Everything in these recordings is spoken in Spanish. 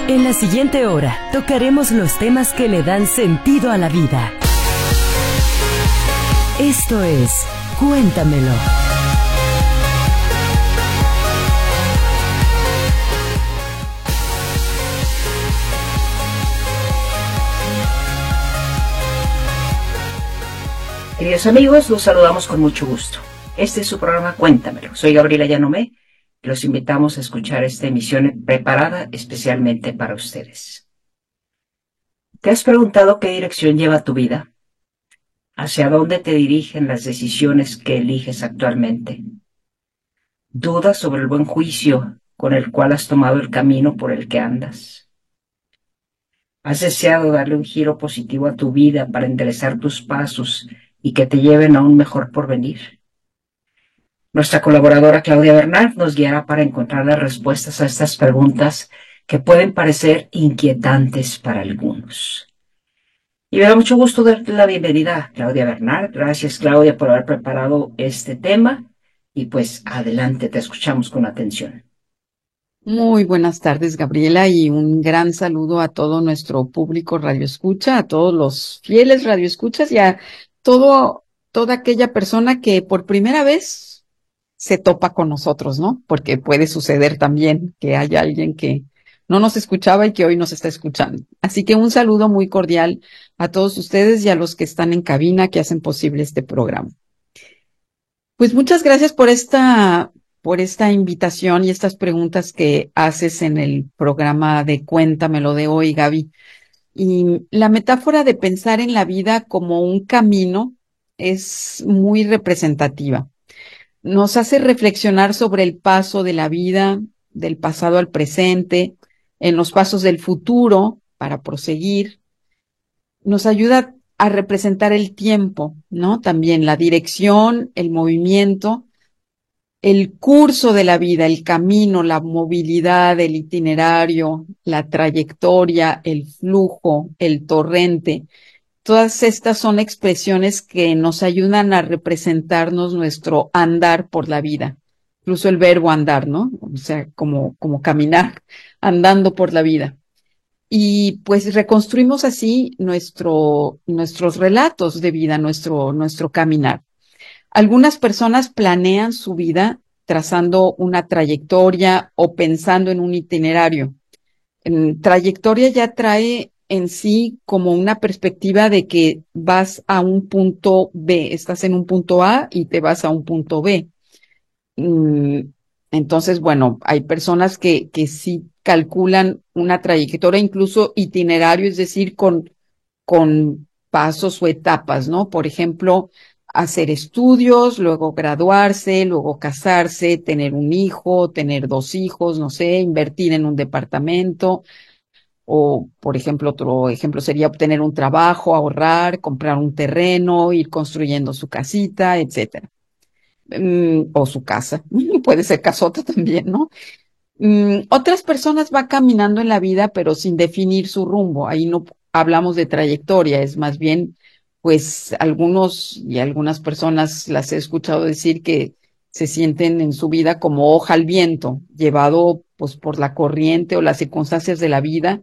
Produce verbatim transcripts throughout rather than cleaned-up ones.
En la siguiente hora, tocaremos los temas que le dan sentido a la vida. Esto es Cuéntamelo. Queridos amigos, los saludamos con mucho gusto. Este es su programa Cuéntamelo. Soy Gabriela Llanomé y los invitamos a escuchar esta emisión preparada especialmente para ustedes. ¿Te has preguntado qué dirección lleva tu vida? ¿Hacia dónde te dirigen las decisiones que eliges actualmente? ¿Dudas sobre el buen juicio con el cual has tomado el camino por el que andas? ¿Has deseado darle un giro positivo a tu vida para enderezar tus pasos y que te lleven a un mejor porvenir? Nuestra colaboradora Claudia Bernard nos guiará para encontrar las respuestas a estas preguntas que pueden parecer inquietantes para algunos. Y me da mucho gusto darte la bienvenida a Claudia Bernard. Gracias, Claudia, por haber preparado este tema. Y pues adelante, te escuchamos con atención. Muy buenas tardes, Gabriela, y un gran saludo a todo nuestro público radioescucha, a todos los fieles radioescuchas y a todo, toda aquella persona que por primera vez se topa con nosotros, ¿no? Porque puede suceder también que haya alguien que no nos escuchaba y que hoy nos está escuchando. Así que un saludo muy cordial a todos ustedes y a los que están en cabina que hacen posible este programa. Pues muchas gracias por esta, por esta invitación y estas preguntas que haces en el programa de Cuéntamelo de hoy, Gaby. Y la metáfora de pensar en la vida como un camino es muy representativa. Nos hace reflexionar sobre el paso de la vida, del pasado al presente, en los pasos del futuro para proseguir. Nos ayuda a representar el tiempo, ¿no? También la dirección, el movimiento, el curso de la vida, el camino, la movilidad, el itinerario, la trayectoria, el flujo, el torrente. Todas estas son expresiones que nos ayudan a representarnos nuestro andar por la vida. Incluso el verbo andar, ¿no? O sea, como, como caminar, andando por la vida. Y pues reconstruimos así nuestro, nuestros relatos de vida, nuestro, nuestro caminar. Algunas personas planean su vida trazando una trayectoria o pensando en un itinerario. En trayectoria ya trae en sí como una perspectiva de que vas a un punto B, estás en un punto A y te vas a un punto B. Entonces, bueno, hay personas que, que sí calculan una trayectoria, incluso itinerario, es decir, con, con pasos o etapas, ¿no? Por ejemplo, hacer estudios, luego graduarse, luego casarse, tener un hijo, tener dos hijos, no sé, invertir en un departamento. O, por ejemplo, otro ejemplo sería obtener un trabajo, ahorrar, comprar un terreno, ir construyendo su casita, etcétera. Mm, o su casa. Puede ser casota también, ¿no? Mm, otras personas van caminando en la vida, pero sin definir su rumbo. Ahí no hablamos de trayectoria, es más bien, pues, algunos y algunas personas las he escuchado decir que se sienten en su vida como hoja al viento, llevado, pues, por la corriente o las circunstancias de la vida.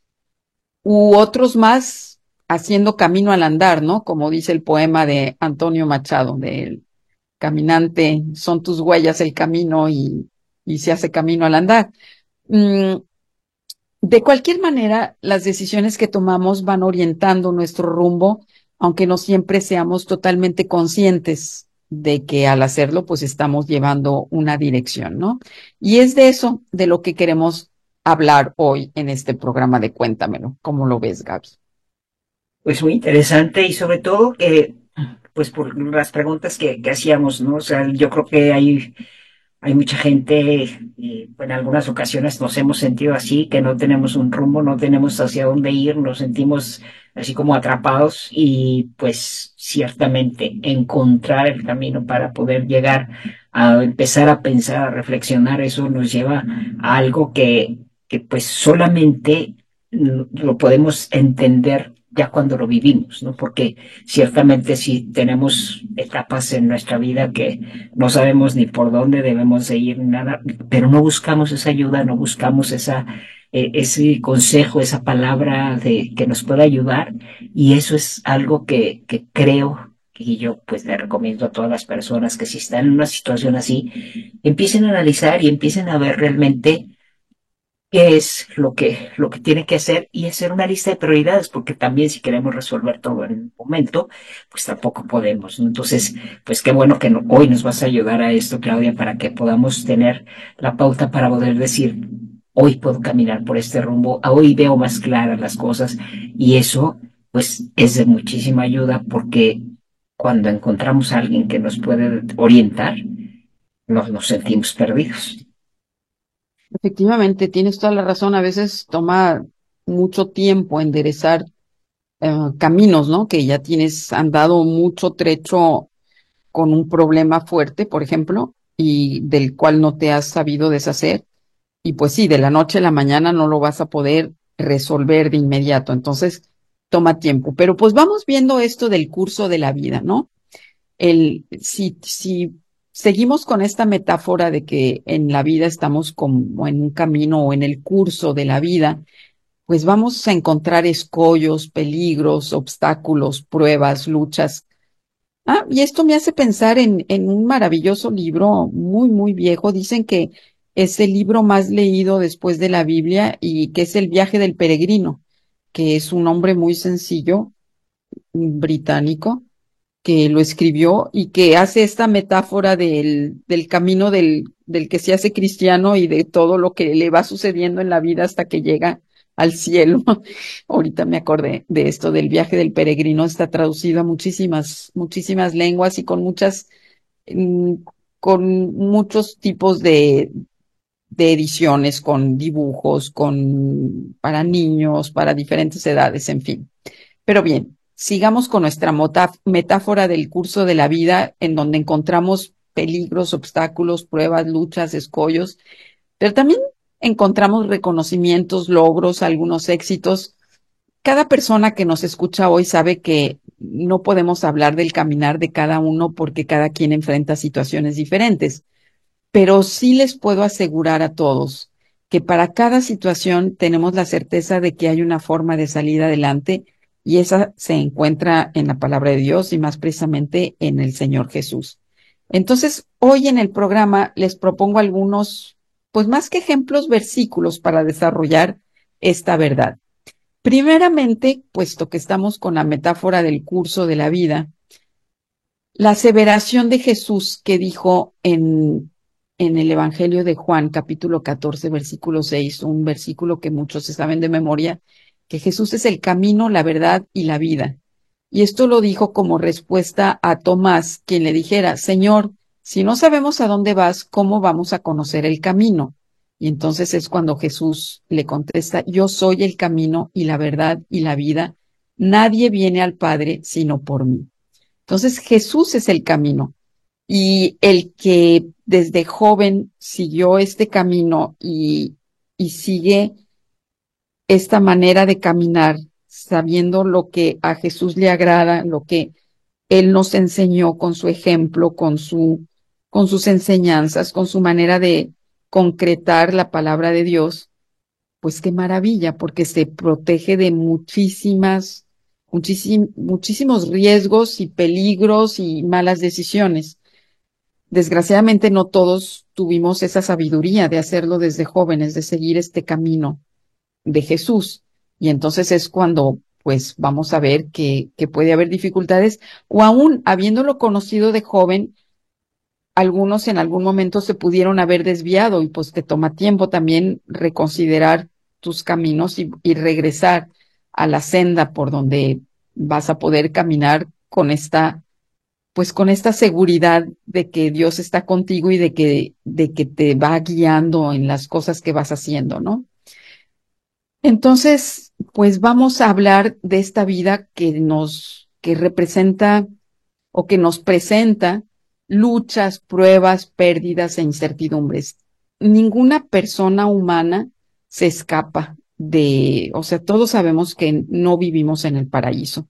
U otros más haciendo camino al andar, ¿no? Como dice el poema de Antonio Machado, del caminante, son tus huellas el camino y, y se hace camino al andar. Mm, de cualquier manera, las decisiones que tomamos van orientando nuestro rumbo, aunque no siempre seamos totalmente conscientes de que al hacerlo, pues estamos llevando una dirección, ¿no? Y es de eso de lo que queremos hablar hoy en este programa de Cuéntamelo. ¿Cómo lo ves, Gaby? Pues muy interesante y sobre todo que, pues por las preguntas que, que hacíamos, ¿no? O sea, yo creo que hay, hay mucha gente, y en algunas ocasiones nos hemos sentido así, que no tenemos un rumbo, no tenemos hacia dónde ir, nos sentimos así como atrapados y pues ciertamente encontrar el camino para poder llegar a empezar a pensar, a reflexionar, eso nos lleva a algo que que pues solamente lo podemos entender ya cuando lo vivimos, ¿no? Porque ciertamente sí tenemos etapas en nuestra vida que no sabemos ni por dónde debemos seguir ni nada, pero no buscamos esa ayuda, no buscamos esa, eh, ese consejo, esa palabra de, que nos pueda ayudar. Y eso es algo que, que creo y yo pues le recomiendo a todas las personas que si están en una situación así, empiecen a analizar y empiecen a ver realmente qué es lo que, lo que tiene que hacer y hacer una lista de prioridades, porque también si queremos resolver todo en un momento, pues tampoco podemos, ¿no? Entonces, pues qué bueno que no, hoy nos vas a ayudar a esto, Claudia, para que podamos tener la pauta para poder decir, hoy puedo caminar por este rumbo, hoy veo más claras las cosas y eso, pues es de muchísima ayuda porque cuando encontramos a alguien que nos puede orientar, nos, nos sentimos perdidos. Efectivamente, tienes toda la razón. A veces toma mucho tiempo enderezar eh, caminos, ¿no? Que ya tienes andado mucho trecho con un problema fuerte, por ejemplo, y del cual no te has sabido deshacer. Y pues sí, de la noche a la mañana no lo vas a poder resolver de inmediato. Entonces, toma tiempo. Pero pues vamos viendo esto del curso de la vida, ¿no? El, si, si seguimos con esta metáfora de que en la vida estamos como en un camino o en el curso de la vida, pues vamos a encontrar escollos, peligros, obstáculos, pruebas, luchas. Ah, y esto me hace pensar en, en un maravilloso libro muy, muy viejo. Dicen que es el libro más leído después de la Biblia y que es El viaje del peregrino, que es un hombre muy sencillo, británico, que lo escribió y que hace esta metáfora del, del camino del, del que se hace cristiano y de todo lo que le va sucediendo en la vida hasta que llega al cielo. Ahorita me acordé de esto del viaje del peregrino, está traducido a muchísimas, muchísimas lenguas y con muchas, mm, con muchos tipos de, de ediciones, con dibujos, con, para niños, para diferentes edades, en fin. Pero bien, sigamos con nuestra mota- metáfora del curso de la vida, en donde encontramos peligros, obstáculos, pruebas, luchas, escollos, pero también encontramos reconocimientos, logros, algunos éxitos. Cada persona que nos escucha hoy sabe que no podemos hablar del caminar de cada uno porque cada quien enfrenta situaciones diferentes, pero sí les puedo asegurar a todos que para cada situación tenemos la certeza de que hay una forma de salir adelante y esa se encuentra en la palabra de Dios y más precisamente en el Señor Jesús. Entonces, hoy en el programa les propongo algunos, pues más que ejemplos, versículos para desarrollar esta verdad. Primeramente, puesto que estamos con la metáfora del curso de la vida, la aseveración de Jesús que dijo en, en el Evangelio de Juan, capítulo catorce, versículo seis, un versículo que muchos se saben de memoria, que Jesús es el camino, la verdad y la vida. Y esto lo dijo como respuesta a Tomás, quien le dijera, Señor, si no sabemos a dónde vas, ¿cómo vamos a conocer el camino? Y entonces es cuando Jesús le contesta, yo soy el camino y la verdad y la vida. Nadie viene al Padre sino por mí. Entonces Jesús es el camino y el que desde joven siguió este camino y, y sigue esta manera de caminar, sabiendo lo que a Jesús le agrada, lo que Él nos enseñó con su ejemplo, con su, con sus enseñanzas, con su manera de concretar la palabra de Dios, pues qué maravilla, porque se protege de muchísimas, muchísim- muchísimos riesgos y peligros y malas decisiones. Desgraciadamente no todos tuvimos esa sabiduría de hacerlo desde jóvenes, de seguir este camino de Jesús. Y entonces es cuando pues vamos a ver que, que puede haber dificultades o aún habiéndolo conocido de joven, algunos en algún momento se pudieron haber desviado y pues te toma tiempo también reconsiderar tus caminos y, y regresar a la senda por donde vas a poder caminar con esta, pues con esta seguridad de que Dios está contigo y de que, de que te va guiando en las cosas que vas haciendo, ¿no? Entonces, pues vamos a hablar de esta vida que nos, que representa o que nos presenta luchas, pruebas, pérdidas e incertidumbres. Ninguna persona humana se escapa de, o sea, todos sabemos que no vivimos en el paraíso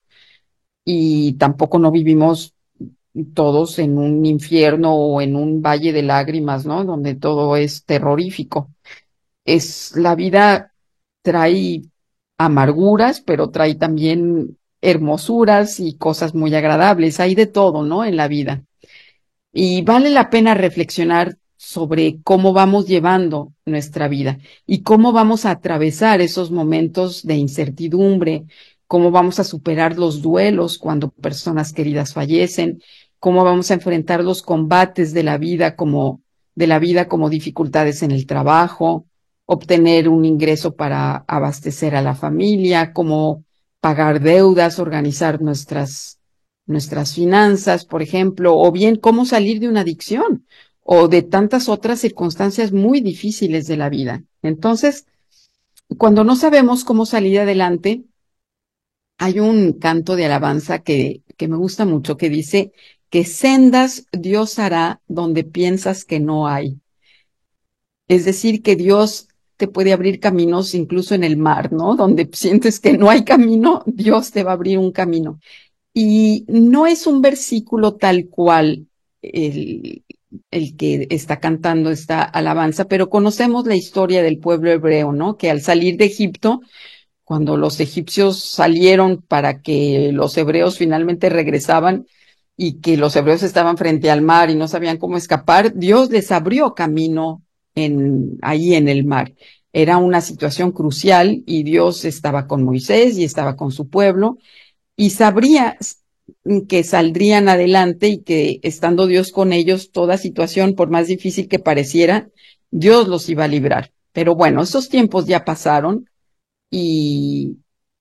y tampoco no vivimos todos en un infierno o en un valle de lágrimas, ¿no? Donde todo es terrorífico. Es la vida, trae amarguras, pero trae también hermosuras y cosas muy agradables. Hay de todo, ¿no? En la vida. Y vale la pena reflexionar sobre cómo vamos llevando nuestra vida y cómo vamos a atravesar esos momentos de incertidumbre, cómo vamos a superar los duelos cuando personas queridas fallecen, cómo vamos a enfrentar los combates de la vida como de la vida como dificultades en el trabajo, obtener un ingreso para abastecer a la familia, cómo pagar deudas, organizar nuestras nuestras finanzas, por ejemplo, o bien cómo salir de una adicción o de tantas otras circunstancias muy difíciles de la vida. Entonces, cuando no sabemos cómo salir adelante, hay un canto de alabanza que, que me gusta mucho que dice que sendas Dios hará donde piensas que no hay. Es decir, que Dios te puede abrir caminos incluso en el mar, ¿no? Donde sientes que no hay camino, Dios te va a abrir un camino. Y no es un versículo tal cual el, el que está cantando esta alabanza, pero conocemos la historia del pueblo hebreo, ¿no? Que al salir de Egipto, cuando los egipcios salieron para que los hebreos finalmente regresaban y que los hebreos estaban frente al mar y no sabían cómo escapar, Dios les abrió camino en, ahí en el mar. Era una situación crucial y Dios estaba con Moisés y estaba con su pueblo y sabría que saldrían adelante y que estando Dios con ellos, toda situación, por más difícil que pareciera, Dios los iba a librar. Pero bueno, esos tiempos ya pasaron y,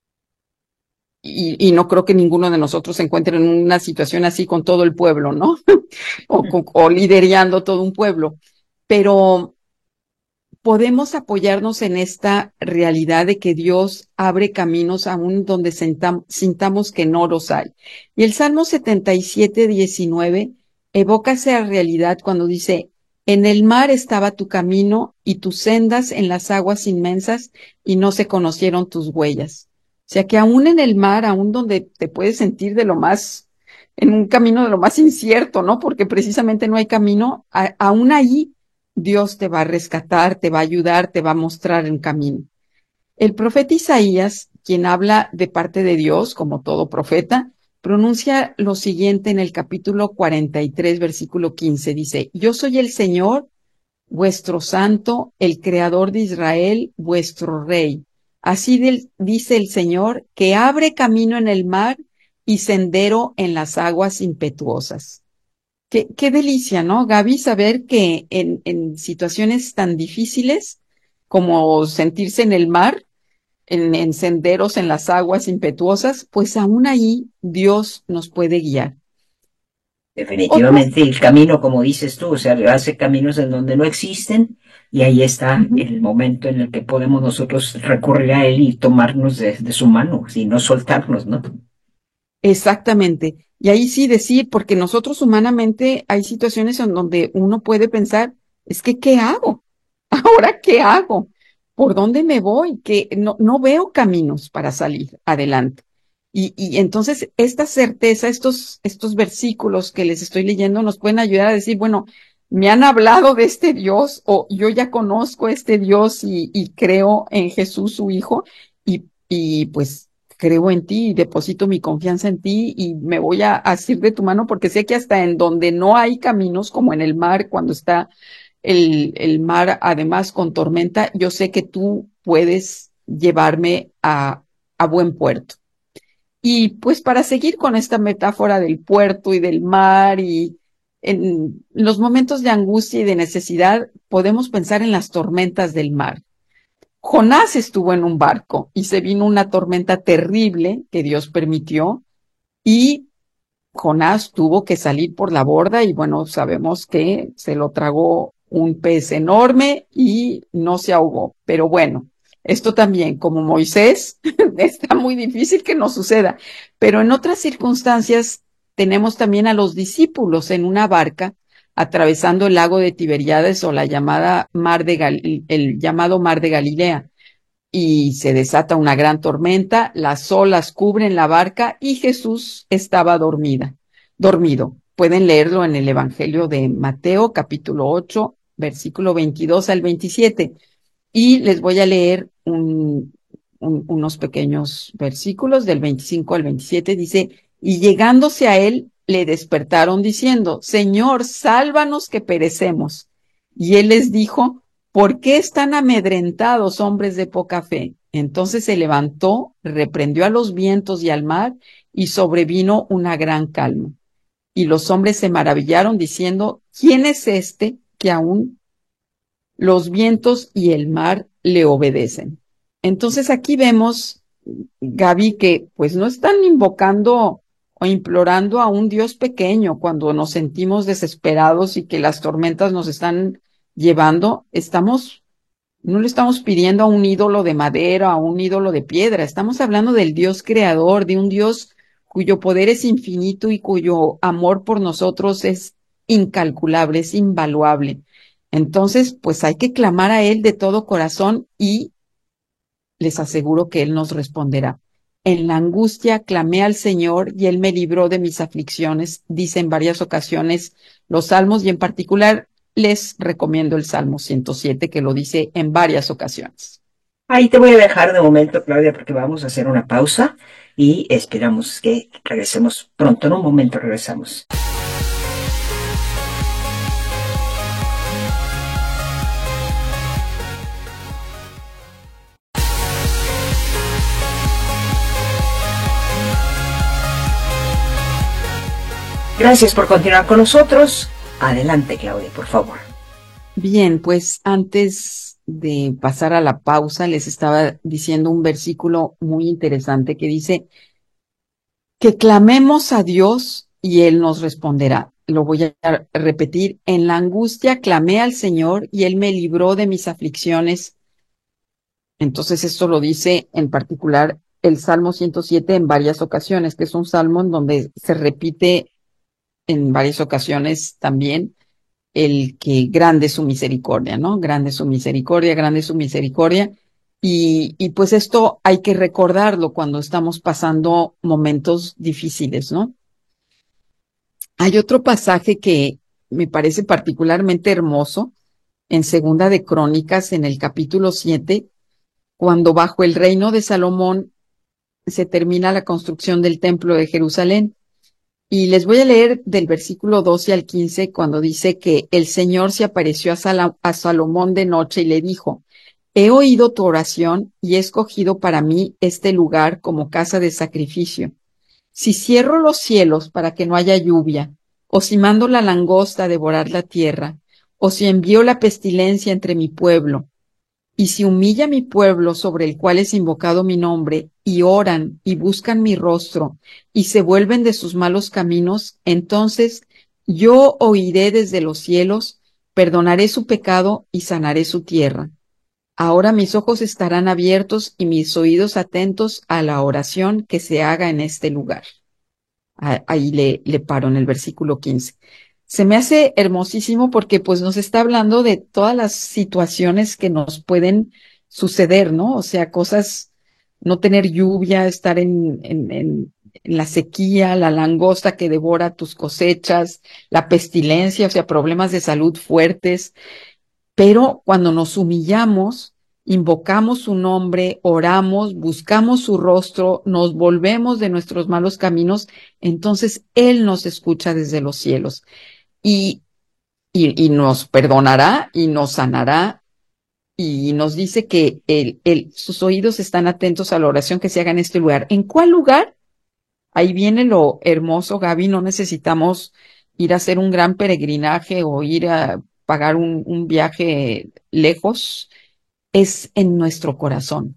y, y no creo que ninguno de nosotros se encuentre en una situación así con todo el pueblo, ¿no? o, o liderando todo un pueblo. Pero podemos apoyarnos en esta realidad de que Dios abre caminos aún donde sentam, sintamos que no los hay. Y el Salmo setenta y siete, diecinueve evoca esa realidad cuando dice, en el mar estaba tu camino y tus sendas en las aguas inmensas y no se conocieron tus huellas. O sea que aún en el mar, aún donde te puedes sentir de lo más, en un camino de lo más incierto, ¿no? Porque precisamente no hay camino, a, aún ahí Dios te va a rescatar, te va a ayudar, te va a mostrar el camino. El profeta Isaías, quien habla de parte de Dios, como todo profeta, pronuncia lo siguiente en el capítulo cuarenta y tres, versículo quince. Dice, yo soy el Señor, vuestro santo, el creador de Israel, vuestro rey. Así del, dice el Señor, que abre camino en el mar y sendero en las aguas impetuosas. Qué, qué delicia, ¿no, Gaby? Saber que en, en situaciones tan difíciles como sentirse en el mar, en, en senderos en las aguas impetuosas, pues aún ahí Dios nos puede guiar. Otras, Definitivamente el camino, como dices tú, o sea, hace caminos en donde no existen y ahí está uh-huh. el momento en el que podemos nosotros recurrir a él y tomarnos de, de su mano y no soltarnos, ¿no? Exactamente. Y ahí sí decir, porque nosotros humanamente hay situaciones en donde uno puede pensar, es que, ¿qué hago? ¿Ahora qué hago? ¿Por dónde me voy? Que no, no veo caminos para salir adelante. Y, y entonces esta certeza, estos, estos versículos que les estoy leyendo nos pueden ayudar a decir, bueno, me han hablado de este Dios o yo ya conozco a este Dios y, y creo en Jesús, su Hijo, y, y pues creo en ti y deposito mi confianza en ti y me voy a asir de tu mano porque sé que hasta en donde no hay caminos, como en el mar, cuando está el, el mar además con tormenta, yo sé que tú puedes llevarme a, a buen puerto. Y pues para seguir con esta metáfora del puerto y del mar y en los momentos de angustia y de necesidad, podemos pensar en las tormentas del mar. Jonás estuvo en un barco y se vino una tormenta terrible que Dios permitió y Jonás tuvo que salir por la borda y bueno, sabemos que se lo tragó un pez enorme y no se ahogó. Pero bueno, esto también, como Moisés, está muy difícil que no suceda. Pero en otras circunstancias tenemos también a los discípulos en una barca atravesando el lago de Tiberíades o la llamada mar de Gal- el llamado mar de Galilea. Y se desata una gran tormenta, las olas cubren la barca y Jesús estaba dormida, dormido. Pueden leerlo en el Evangelio de Mateo, capítulo ocho, versículo veintidós al veintisiete. Y les voy a leer un, un, unos pequeños versículos del veinticinco al veintisiete. Dice, y llegándose a él, le despertaron diciendo, Señor, sálvanos que perecemos. Y él les dijo, ¿por qué están amedrentados, hombres de poca fe? Entonces se levantó, reprendió a los vientos y al mar, y sobrevino una gran calma. Y los hombres se maravillaron diciendo, ¿quién es este que aún los vientos y el mar le obedecen? Entonces aquí vemos, Gaby, que pues no están invocando o implorando a un Dios pequeño cuando nos sentimos desesperados y que las tormentas nos están llevando. Estamos, no le estamos pidiendo a un ídolo de madera, a un ídolo de piedra. Estamos hablando del Dios creador, de un Dios cuyo poder es infinito y cuyo amor por nosotros es incalculable, es invaluable. Entonces, pues hay que clamar a Él de todo corazón y les aseguro que Él nos responderá. En la angustia clamé al Señor y Él me libró de mis aflicciones, dice en varias ocasiones los salmos, y en particular les recomiendo el Salmo ciento siete, que lo dice en varias ocasiones. Ahí te voy a dejar de momento, Claudia, porque vamos a hacer una pausa y esperamos que regresemos pronto. En un momento regresamos. Gracias por continuar con nosotros. Adelante, Claudia, por favor. Bien, pues antes de pasar a la pausa, les estaba diciendo un versículo muy interesante que dice que clamemos a Dios y Él nos responderá. Lo voy a repetir. En la angustia clamé al Señor y Él me libró de mis aflicciones. Entonces esto lo dice en particular el Salmo ciento siete en varias ocasiones, que es un salmo en donde se repite en varias ocasiones también el que grande es su misericordia, ¿no? Grande es su misericordia, grande es su misericordia. Y, y pues esto hay que recordarlo cuando estamos pasando momentos difíciles, ¿no? Hay otro pasaje que me parece particularmente hermoso en Segunda de Crónicas, en el capítulo siete, cuando bajo el reino de Salomón se termina la construcción del templo de Jerusalén. Y les voy a leer del versículo doce al quince, cuando dice que el Señor se apareció a, Sal- a Salomón de noche y le dijo, he oído tu oración y he escogido para mí este lugar como casa de sacrificio. Si cierro los cielos para que no haya lluvia, o si mando la langosta a devorar la tierra, o si envío la pestilencia entre mi pueblo, y si humilla mi pueblo sobre el cual es invocado mi nombre, y oran y buscan mi rostro, y se vuelven de sus malos caminos, entonces yo oiré desde los cielos, perdonaré su pecado y sanaré su tierra. Ahora mis ojos estarán abiertos y mis oídos atentos a la oración que se haga en este lugar. Ahí le, le paro en el versículo quince. Se me hace hermosísimo porque pues nos está hablando de todas las situaciones que nos pueden suceder, ¿no? O sea, cosas, no tener lluvia, estar en, en, en, en la sequía, la langosta que devora tus cosechas, la pestilencia, o sea, problemas de salud fuertes. Pero cuando nos humillamos, invocamos su nombre, oramos, buscamos su rostro, nos volvemos de nuestros malos caminos, entonces Él nos escucha desde los cielos. Y, y, y nos perdonará y nos sanará y nos dice que él, él, sus oídos están atentos a la oración que se haga en este lugar. ¿En cuál lugar? Ahí viene lo hermoso, Gaby, no necesitamos ir a hacer un gran peregrinaje o ir a pagar un, un viaje lejos, es en nuestro corazón.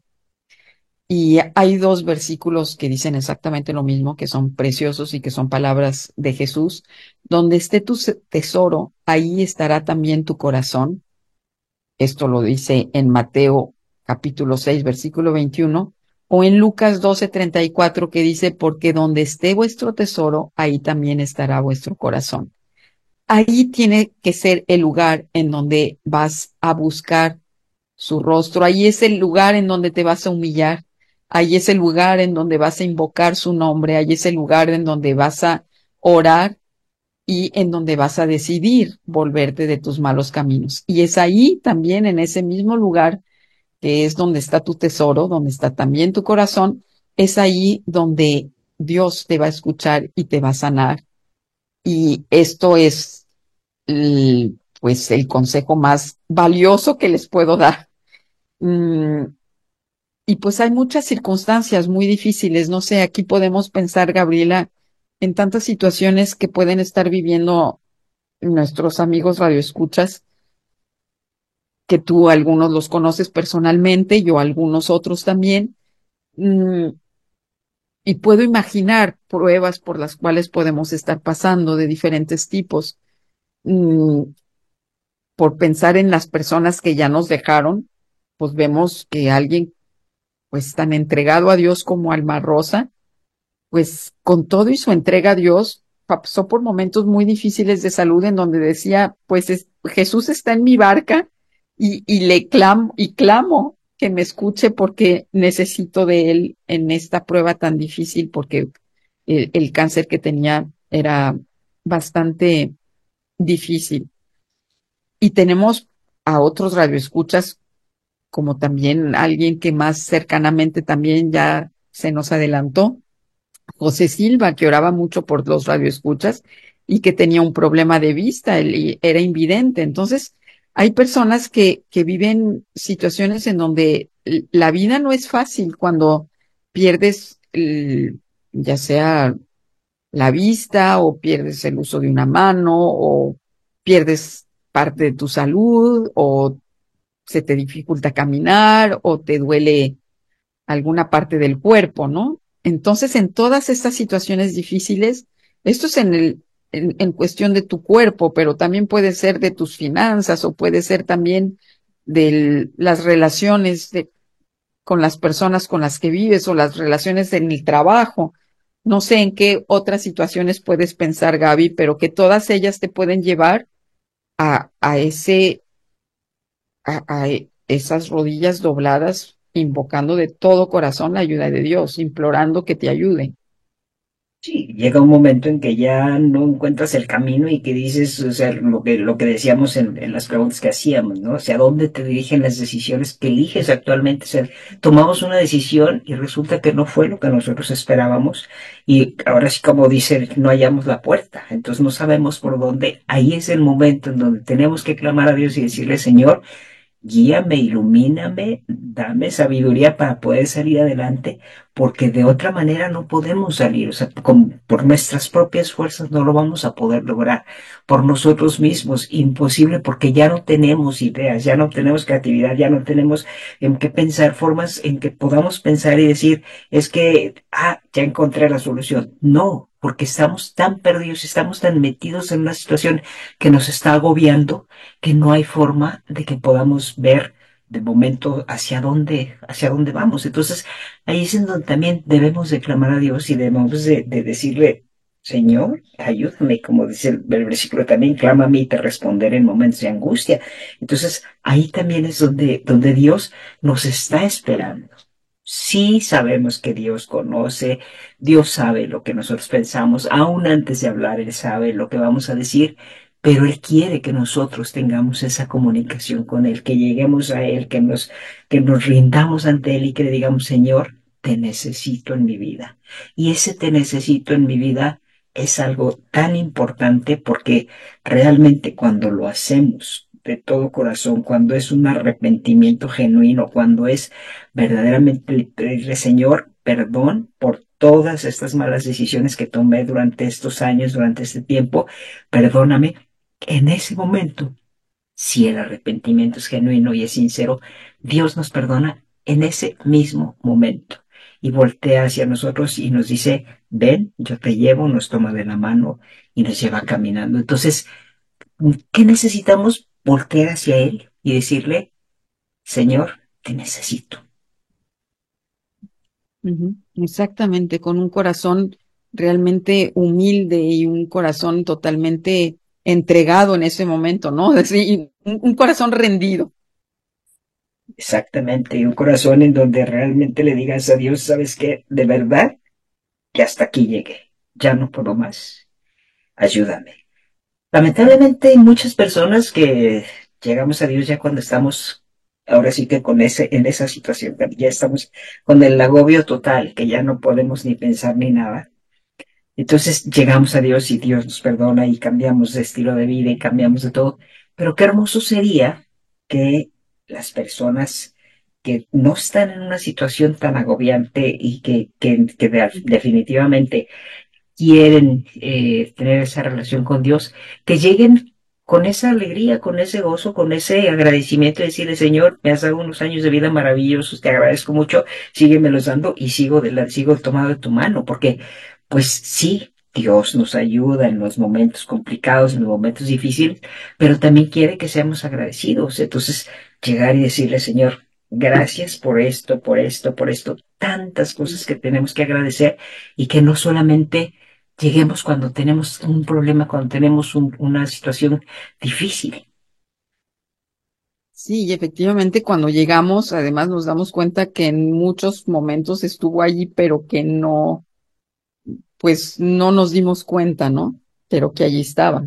Y hay dos versículos que dicen exactamente lo mismo, que son preciosos y que son palabras de Jesús. Donde esté tu tesoro, ahí estará también tu corazón. Esto lo dice en Mateo capítulo seis, versículo veintiuno, o en Lucas doce, treinta y cuatro, que dice, porque donde esté vuestro tesoro, ahí también estará vuestro corazón. Ahí tiene que ser el lugar en donde vas a buscar su rostro. Ahí es el lugar en donde te vas a humillar. Ahí es el lugar en donde vas a invocar su nombre. Ahí es el lugar en donde vas a orar y en donde vas a decidir volverte de tus malos caminos. Y es ahí también, en ese mismo lugar, que es donde está tu tesoro, donde está también tu corazón, es ahí donde Dios te va a escuchar y te va a sanar. Y esto es, el, pues, el consejo más valioso que les puedo dar. Mm, y pues hay muchas circunstancias muy difíciles. No sé, aquí podemos pensar, Gabriela, en tantas situaciones que pueden estar viviendo nuestros amigos radioescuchas, que tú algunos los conoces personalmente, yo algunos otros también. Mm, y puedo imaginar pruebas por las cuales podemos estar pasando de diferentes tipos. Mm, por pensar en las personas que ya nos dejaron, pues vemos que alguien pues tan entregado a Dios como Alma Rosa, pues con todo y su entrega a Dios, pasó por momentos muy difíciles de salud en donde decía, pues es, Jesús está en mi barca y, y le clamo y clamo que me escuche porque necesito de él en esta prueba tan difícil porque el, el cáncer que tenía era bastante difícil. Y tenemos a otros radioescuchas, como también alguien que más cercanamente también ya se nos adelantó, José Silva, que oraba mucho por los radioescuchas y que tenía un problema de vista, él era invidente. Entonces, hay personas que, que viven situaciones en donde la vida no es fácil cuando pierdes, el, ya sea la vista o pierdes el uso de una mano o pierdes parte de tu salud o se te dificulta caminar o te duele alguna parte del cuerpo, ¿no? Entonces, en todas estas situaciones difíciles, esto es en el, en, en cuestión de tu cuerpo, pero también puede ser de tus finanzas o puede ser también de las relaciones de, con las personas con las que vives o las relaciones en el trabajo. No sé en qué otras situaciones puedes pensar, Gaby, pero que todas ellas te pueden llevar a, a ese, a, a esas rodillas dobladas, invocando de todo corazón la ayuda de Dios, implorando que te ayude. Sí, llega un momento en que ya no encuentras el camino y que dices, o sea, lo que, lo que decíamos en, en las preguntas que hacíamos, ¿no? O sea, ¿dónde te dirigen las decisiones que eliges actualmente? O sea, tomamos una decisión y resulta que no fue lo que nosotros esperábamos y ahora sí, como dice, no hallamos la puerta, entonces no sabemos por dónde. Ahí es el momento en donde tenemos que clamar a Dios y decirle, Señor, guíame, ilumíname, dame sabiduría para poder salir adelante, porque de otra manera no podemos salir, o sea, con, por nuestras propias fuerzas no lo vamos a poder lograr, por nosotros mismos, imposible, porque ya no tenemos ideas, ya no tenemos creatividad, ya no tenemos en qué pensar, formas en que podamos pensar y decir, es que, ah, ya encontré la solución. No, porque estamos tan perdidos, estamos tan metidos en una situación que nos está agobiando que no hay forma de que podamos ver de momento hacia dónde, hacia dónde vamos. Entonces, ahí es en donde también debemos de clamar a Dios y debemos de, de decirle, Señor, ayúdame, como dice el, el versículo también, clama a mí y te responderé en momentos de angustia. Entonces, ahí también es donde, donde Dios nos está esperando. Sí sabemos que Dios conoce, Dios sabe lo que nosotros pensamos, aún antes de hablar, Él sabe lo que vamos a decir, pero Él quiere que nosotros tengamos esa comunicación con Él, que lleguemos a Él, que nos, que nos rindamos ante Él y que le digamos, Señor, te necesito en mi vida. Y ese te necesito en mi vida es algo tan importante porque realmente cuando lo hacemos de todo corazón, cuando es un arrepentimiento genuino, cuando es verdaderamente pedirle, Señor, perdón por todas estas malas decisiones que tomé durante estos años, durante este tiempo, perdóname. En ese momento, si el arrepentimiento es genuino y es sincero, Dios nos perdona en ese mismo momento y voltea hacia nosotros y nos dice, ven, yo te llevo, nos toma de la mano y nos lleva caminando. Entonces, ¿qué necesitamos? Voltear hacia Él y decirle, Señor, te necesito. Ujú, exactamente, con un corazón realmente humilde y un corazón totalmente entregado en ese momento, ¿no? Sí, un, un corazón rendido. Exactamente, y un corazón en donde realmente le digas a Dios, ¿sabes qué? De verdad que hasta aquí llegué, ya no puedo más, ayúdame. Lamentablemente hay muchas personas que llegamos a Dios ya cuando estamos ahora sí que con ese, en esa situación, ya estamos con el agobio total, que ya no podemos ni pensar ni nada. Entonces llegamos a Dios y Dios nos perdona y cambiamos de estilo de vida y cambiamos de todo. Pero qué hermoso sería que las personas que no están en una situación tan agobiante y que, que, que de- definitivamente quieren eh, tener esa relación con Dios, que lleguen con esa alegría, con ese gozo, con ese agradecimiento, y decirle, Señor, me has dado unos años de vida maravillosos, te agradezco mucho, síguemelos dando y sigo de la, sigo tomado de tu mano, porque pues sí, Dios nos ayuda en los momentos complicados, en los momentos difíciles, pero también quiere que seamos agradecidos. Entonces, llegar y decirle, Señor, gracias por esto, por esto, por esto, tantas cosas que tenemos que agradecer y que no solamente lleguemos cuando tenemos un problema, cuando tenemos un- una situación difícil. Sí, y efectivamente cuando llegamos, además nos damos cuenta que en muchos momentos estuvo allí, pero que no, pues no nos dimos cuenta, ¿no? Pero que allí estaba.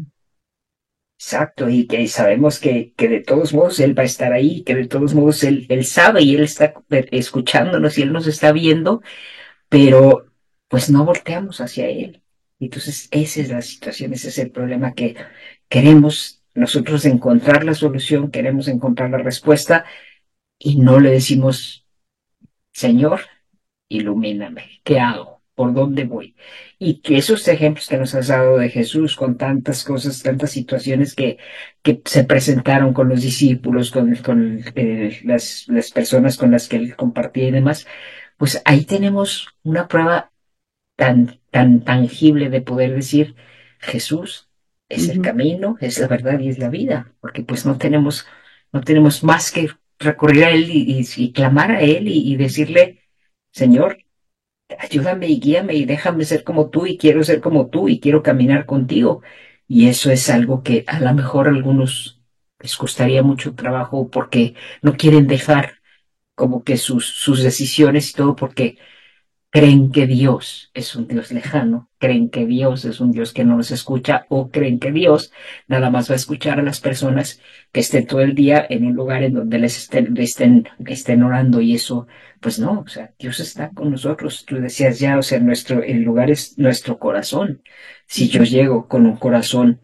Exacto, y que sabemos que, que de todos modos Él va a estar ahí, que de todos modos Él, él sabe y Él está escuchándonos y Él nos está viendo, pero pues no volteamos hacia Él. Entonces, esa es la situación, ese es el problema, que queremos nosotros encontrar la solución, queremos encontrar la respuesta y no le decimos, Señor, ilumíname, ¿qué hago? ¿Por dónde voy? Y que esos ejemplos que nos has dado de Jesús con tantas cosas, tantas situaciones que, que se presentaron con los discípulos, con, con eh, las, las personas con las que él compartía y demás, pues ahí tenemos una prueba tan, tan tangible de poder decir, Jesús es el Ujú. camino, es la verdad y es la vida, porque pues no tenemos, no tenemos más que recurrir a Él y, y- y clamar a Él y, y decirle, Señor, ayúdame y guíame y déjame ser como tú y quiero ser como tú y quiero caminar contigo. Y eso es algo que a lo mejor a algunos les costaría mucho trabajo porque no quieren dejar como que sus, sus decisiones y todo porque creen que Dios es un Dios lejano, creen que Dios es un Dios que no los escucha o creen que Dios nada más va a escuchar a las personas que estén todo el día en un lugar en donde les estén, estén, estén orando y eso, pues no, o sea, Dios está con nosotros. Tú decías ya, o sea, nuestro, el lugar es nuestro corazón. Si yo Ujú. llego con un corazón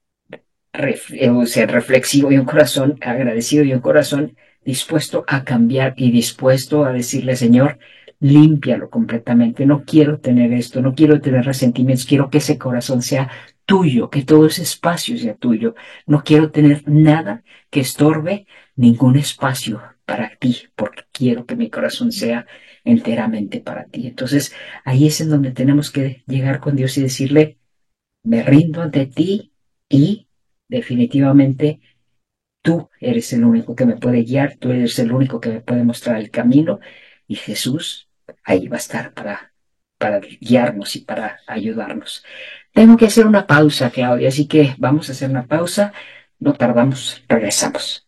ref- eh, o sea, reflexivo y un corazón agradecido y un corazón dispuesto a cambiar y dispuesto a decirle, Señor, límpialo completamente. No quiero tener esto, no quiero tener resentimientos, quiero que ese corazón sea tuyo, que todo ese espacio sea tuyo. No quiero tener nada que estorbe ningún espacio para ti, porque quiero que mi corazón sea enteramente para ti. Entonces, ahí es en donde tenemos que llegar con Dios y decirle, me rindo ante ti y definitivamente tú eres el único que me puede guiar, tú eres el único que me puede mostrar el camino y Jesús ahí va a estar para, para guiarnos y para ayudarnos. Tengo que hacer una pausa, Claudia, así que vamos a hacer una pausa. No tardamos, regresamos.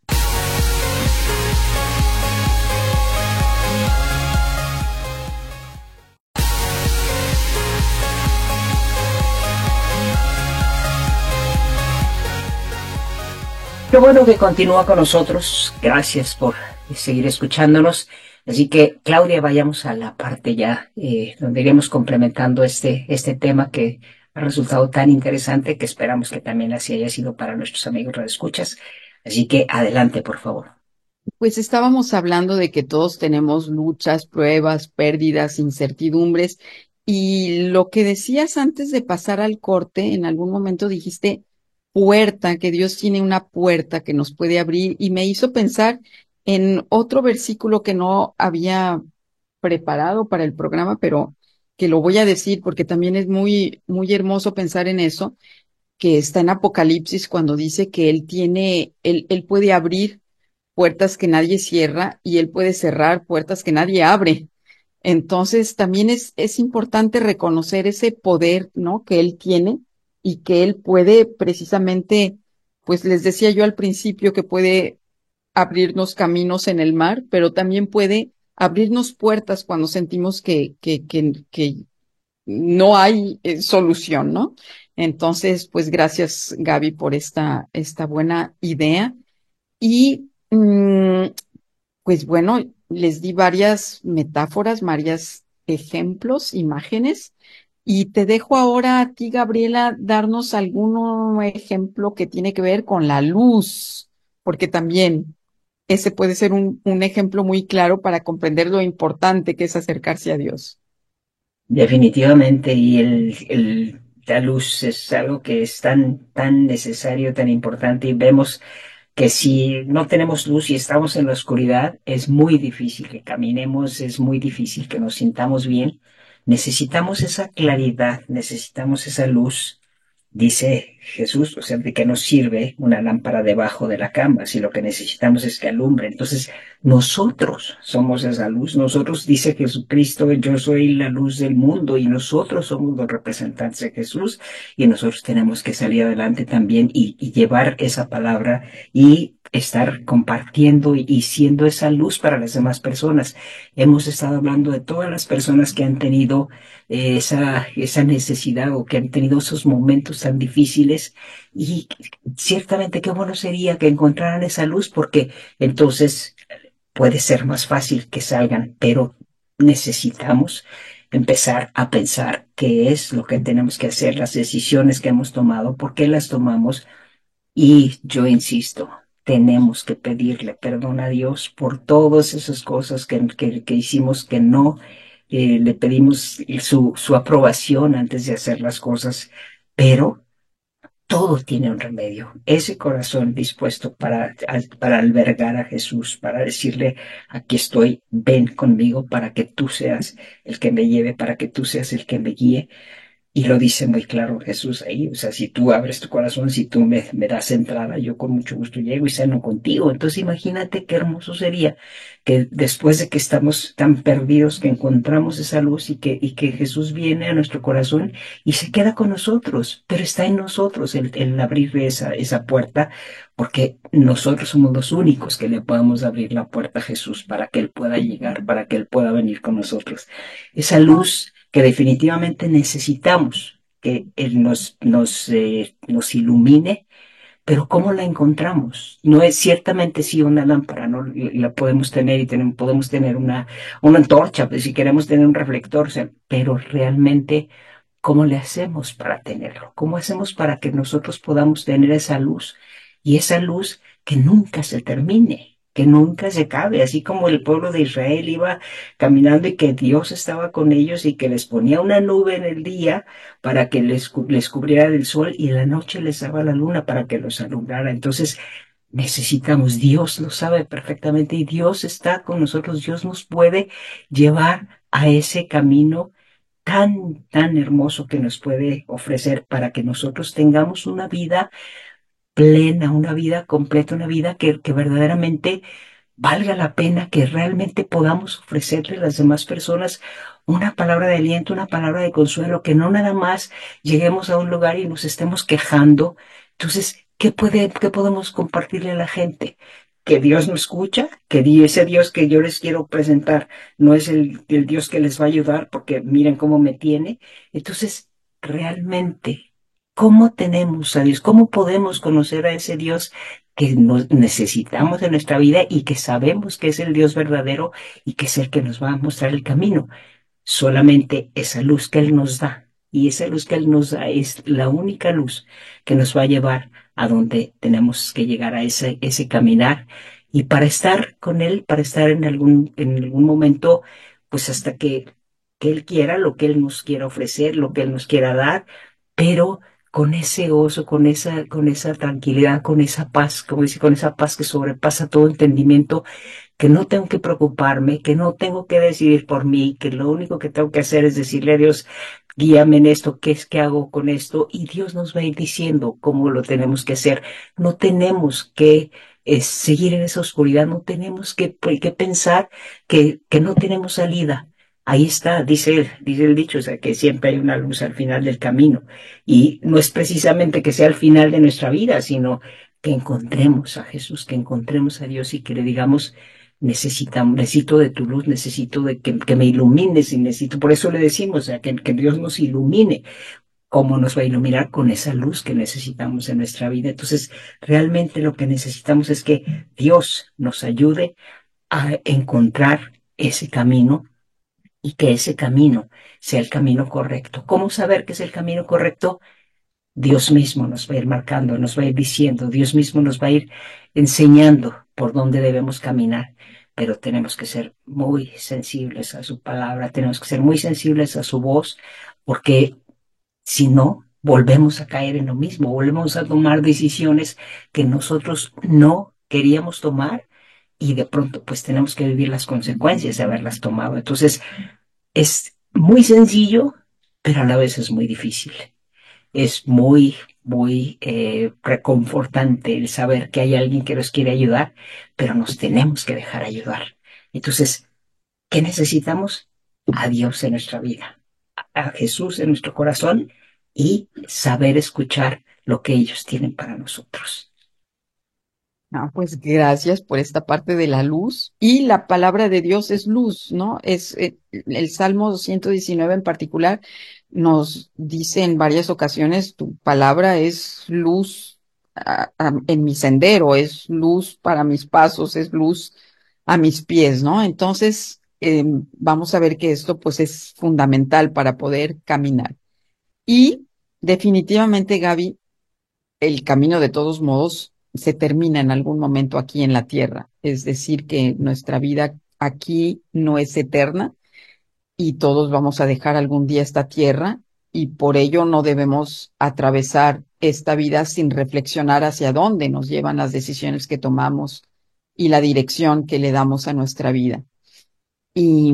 Qué bueno que continúa con nosotros. Gracias por seguir escuchándonos. Así que, Claudia, vayamos a la parte ya eh, donde iremos complementando este, este tema que ha resultado tan interesante, que esperamos que también así haya sido para nuestros amigos radioescuchas. Así que adelante, por favor. Pues estábamos hablando de que todos tenemos luchas, pruebas, pérdidas, incertidumbres. Y lo que decías antes de pasar al corte, en algún momento dijiste puerta, que Dios tiene una puerta que nos puede abrir, y me hizo pensar en otro versículo que no había preparado para el programa, pero que lo voy a decir porque también es muy, muy hermoso pensar en eso, que está en Apocalipsis cuando dice que Él tiene, Él, Él puede abrir puertas que nadie cierra y Él puede cerrar puertas que nadie abre. Entonces, también es, es importante reconocer ese poder, ¿no? Que Él tiene y que Él puede precisamente, pues les decía yo al principio que puede abrirnos caminos en el mar, pero también puede abrirnos puertas cuando sentimos que, que, que, que no hay eh, solución, ¿no? Entonces, pues gracias, Gaby, por esta, esta buena idea. Y mm, pues bueno, les di varias metáforas, varios ejemplos, imágenes, y te dejo ahora a ti, Gabriela, darnos algún ejemplo que tiene que ver con la luz, porque también ese puede ser un, un ejemplo muy claro para comprender lo importante que es acercarse a Dios. Definitivamente, y el, el, la luz es algo que es tan, tan necesario, tan importante, y vemos que si no tenemos luz y estamos en la oscuridad, es muy difícil que caminemos, es muy difícil que nos sintamos bien. Necesitamos esa claridad, necesitamos esa luz. Dice Jesús, o sea, ¿de qué nos sirve una lámpara debajo de la cama si lo que necesitamos es que alumbre? Entonces, nosotros somos esa luz. Nosotros, dice Jesucristo, yo soy la luz del mundo, y nosotros somos los representantes de Jesús, y nosotros tenemos que salir adelante también y, y llevar esa palabra y estar compartiendo y, y siendo esa luz para las demás personas. Hemos estado hablando de todas las personas que han tenido eh, esa, esa necesidad, o que han tenido esos momentos tan difíciles, y ciertamente qué bueno sería que encontraran esa luz, porque entonces puede ser más fácil que salgan, pero necesitamos empezar a pensar qué es lo que tenemos que hacer, las decisiones que hemos tomado, por qué las tomamos. Y yo insisto, tenemos que pedirle perdón a Dios por todas esas cosas que, que, que hicimos, que no eh, le pedimos su, su aprobación antes de hacer las cosas, pero todo tiene un remedio. Ese corazón dispuesto para, para albergar a Jesús, para decirle, aquí estoy, ven conmigo para que tú seas el que me lleve, para que tú seas el que me guíe. Y lo dice muy claro Jesús ahí, o sea, si tú abres tu corazón, si tú me, me das entrada, yo con mucho gusto llego y ceno contigo. Entonces imagínate qué hermoso sería que después de que estamos tan perdidos, que encontramos esa luz, y que, y que Jesús viene a nuestro corazón y se queda con nosotros, pero está en nosotros el, el abrir esa, esa puerta, porque nosotros somos los únicos que le podemos abrir la puerta a Jesús para que Él pueda llegar, para que Él pueda venir con nosotros. Esa luz que definitivamente necesitamos que Él nos, nos, eh, nos ilumine, pero ¿cómo la encontramos? No es ciertamente sí una lámpara, ¿no? La podemos tener, y tenemos, podemos tener una, una antorcha, pues si queremos tener un reflector, o sea, pero realmente, ¿cómo le hacemos para tenerlo? ¿Cómo hacemos para que nosotros podamos tener esa luz? Y esa luz que nunca se termine, que nunca se acabe, así como el pueblo de Israel iba caminando y que Dios estaba con ellos y que les ponía una nube en el día para que les, les cubriera del sol, y en la noche les daba la luna para que los alumbrara. Entonces necesitamos, Dios lo sabe perfectamente, y Dios está con nosotros. Dios nos puede llevar a ese camino tan, tan hermoso que nos puede ofrecer para que nosotros tengamos una vida plena, una vida completa, una vida que, que verdaderamente valga la pena, que realmente podamos ofrecerle a las demás personas una palabra de aliento, una palabra de consuelo, que no nada más lleguemos a un lugar y nos estemos quejando. Entonces, ¿qué puede, qué podemos compartirle a la gente? Que Dios no escucha, que ese Dios que yo les quiero presentar no es el, el Dios que les va a ayudar, porque miren cómo me tiene. Entonces, realmente, ¿cómo tenemos a Dios? ¿Cómo podemos conocer a ese Dios que nos necesitamos en nuestra vida, y que sabemos que es el Dios verdadero y que es el que nos va a mostrar el camino? Solamente esa luz que Él nos da, y esa luz que Él nos da es la única luz que nos va a llevar a donde tenemos que llegar, a ese, ese caminar, y para estar con Él, para estar en algún, en algún momento, pues hasta que, que Él quiera, lo que Él nos quiera ofrecer, lo que Él nos quiera dar, pero con ese gozo, con esa, con esa tranquilidad, con esa paz, como dice, con esa paz que sobrepasa todo entendimiento, que no tengo que preocuparme, que no tengo que decidir por mí, que lo único que tengo que hacer es decirle a Dios, guíame en esto, qué es que hago con esto, y Dios nos va a ir diciendo cómo lo tenemos que hacer. No tenemos que eh, seguir en esa oscuridad, no tenemos que, que pensar que, que no tenemos salida. Ahí está, dice, dice el dicho, o sea, que siempre hay una luz al final del camino. Y no es precisamente que sea el final de nuestra vida, sino que encontremos a Jesús, que encontremos a Dios, y que le digamos, necesitamos, necesito de tu luz, necesito de que, que me ilumines, y necesito, por eso le decimos, o sea, que, que Dios nos ilumine. ¿Cómo nos va a iluminar? Con esa luz que necesitamos en nuestra vida. Entonces, realmente lo que necesitamos es que Dios nos ayude a encontrar ese camino y que ese camino sea el camino correcto. ¿Cómo saber que es el camino correcto? Dios mismo nos va a ir marcando, nos va a ir diciendo, Dios mismo nos va a ir enseñando por dónde debemos caminar, pero tenemos que ser muy sensibles a su palabra, tenemos que ser muy sensibles a su voz, porque si no, volvemos a caer en lo mismo, volvemos a tomar decisiones que nosotros no queríamos tomar y de pronto pues tenemos que vivir las consecuencias de haberlas tomado. Entonces es muy sencillo, pero a la vez es muy difícil. Es muy, muy eh, reconfortante el saber que hay alguien que nos quiere ayudar, pero nos tenemos que dejar ayudar. Entonces, ¿qué necesitamos? A Dios en nuestra vida, a Jesús en nuestro corazón y saber escuchar lo que ellos tienen para nosotros. Ah, pues gracias por esta parte de la luz. Y la palabra de Dios es luz, ¿no? Es eh, el Salmo ciento diecinueve en particular nos dice en varias ocasiones, tu palabra es luz a- a- en mi sendero, es luz para mis pasos, es luz a mis pies, ¿no? Entonces, eh, vamos a ver que esto pues es fundamental para poder caminar. Y definitivamente, Gaby, el camino de todos modos se termina en algún momento aquí en la tierra. Es decir, que nuestra vida aquí no es eterna y todos vamos a dejar algún día esta tierra y por ello no debemos atravesar esta vida sin reflexionar hacia dónde nos llevan las decisiones que tomamos y la dirección que le damos a nuestra vida. Y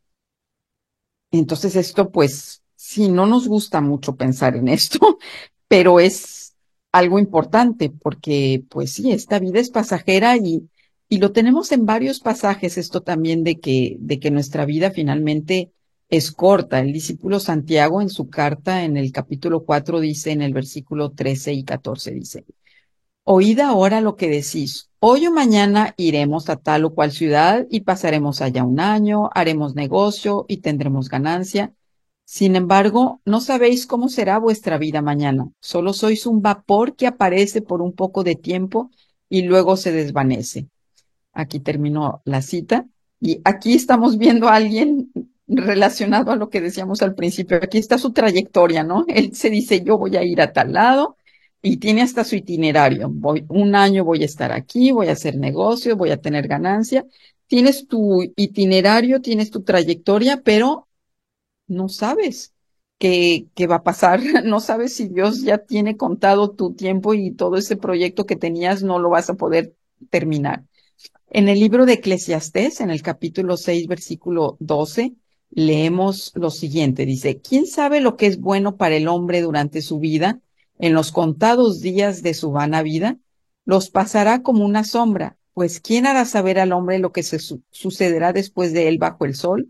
entonces esto, pues, sí, no nos gusta mucho pensar en esto, pero es algo importante porque, pues sí, esta vida es pasajera y, y lo tenemos en varios pasajes, esto también de que, de que nuestra vida finalmente es corta. El discípulo Santiago en su carta en el capítulo cuatro dice en el versículo trece y catorce, dice: Oíd ahora lo que decís. Hoy o mañana iremos a tal o cual ciudad y pasaremos allá un año, haremos negocio y tendremos ganancia. Sin embargo, no sabéis cómo será vuestra vida mañana. Solo sois un vapor que aparece por un poco de tiempo y luego se desvanece. Aquí terminó la cita. Y aquí estamos viendo a alguien relacionado a lo que decíamos al principio. Aquí está su trayectoria, ¿no? Él se dice, yo voy a ir a tal lado y tiene hasta su itinerario. Voy, un año voy a estar aquí, voy a hacer negocio, voy a tener ganancia. Tienes tu itinerario, tienes tu trayectoria, pero no sabes qué, qué va a pasar. No sabes si Dios ya tiene contado tu tiempo y todo ese proyecto que tenías no lo vas a poder terminar. En el libro de Eclesiastés, en el capítulo seis, versículo doce, leemos lo siguiente. Dice, ¿quién sabe lo que es bueno para el hombre durante su vida? En los contados días de su vana vida, los pasará como una sombra. Pues ¿quién hará saber al hombre lo que se su sucederá después de él bajo el sol?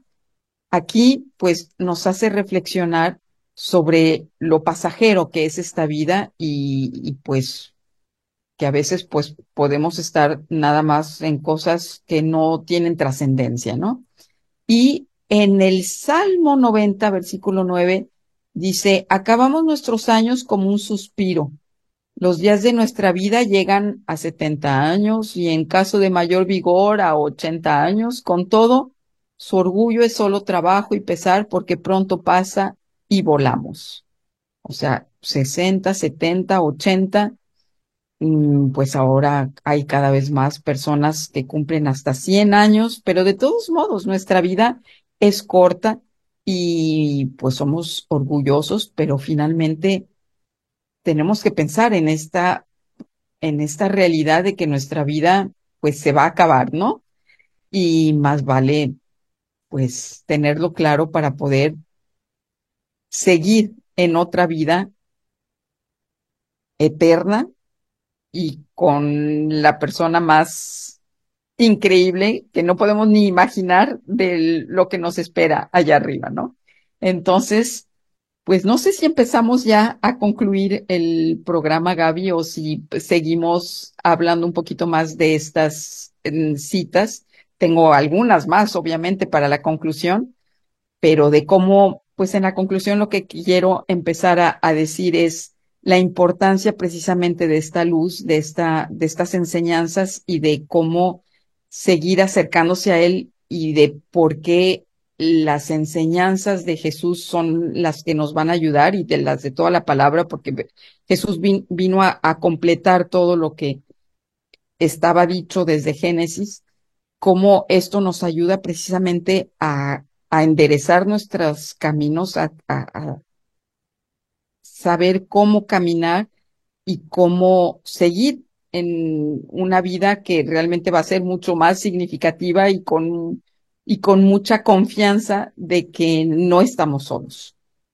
Aquí, pues, nos hace reflexionar sobre lo pasajero que es esta vida y, y pues que a veces pues podemos estar nada más en cosas que no tienen trascendencia, ¿no? Y en el Salmo noventa, versículo nueve, dice, acabamos nuestros años como un suspiro. Los días de nuestra vida llegan a setenta años y en caso de mayor vigor a ochenta años. Con todo, su orgullo es solo trabajo y pesar porque pronto pasa y volamos. O sea, sesenta, setenta, ochenta. Mm, Pues ahora hay cada vez más personas que cumplen hasta cien años, pero de todos modos nuestra vida es corta y pues somos orgullosos, pero finalmente tenemos que pensar en esta, en esta realidad de que nuestra vida pues se va a acabar, ¿no? Y más vale pues tenerlo claro para poder seguir en otra vida eterna y con la persona más increíble que no podemos ni imaginar de lo que nos espera allá arriba, ¿no? Entonces, pues no sé si empezamos ya a concluir el programa, Gaby, o si pues, seguimos hablando un poquito más de estas eh, citas. Tengo algunas más, obviamente, para la conclusión, pero de cómo, pues en la conclusión lo que quiero empezar a, a decir es la importancia precisamente de esta luz, de esta, de estas enseñanzas y de cómo seguir acercándose a Él y de por qué las enseñanzas de Jesús son las que nos van a ayudar y de las de toda la palabra, porque Jesús vin, vino a, a completar todo lo que estaba dicho desde Génesis, cómo esto nos ayuda precisamente a, a enderezar nuestros caminos, a, a, a saber cómo caminar y cómo seguir en una vida que realmente va a ser mucho más significativa y con, y con mucha confianza de que no estamos solos.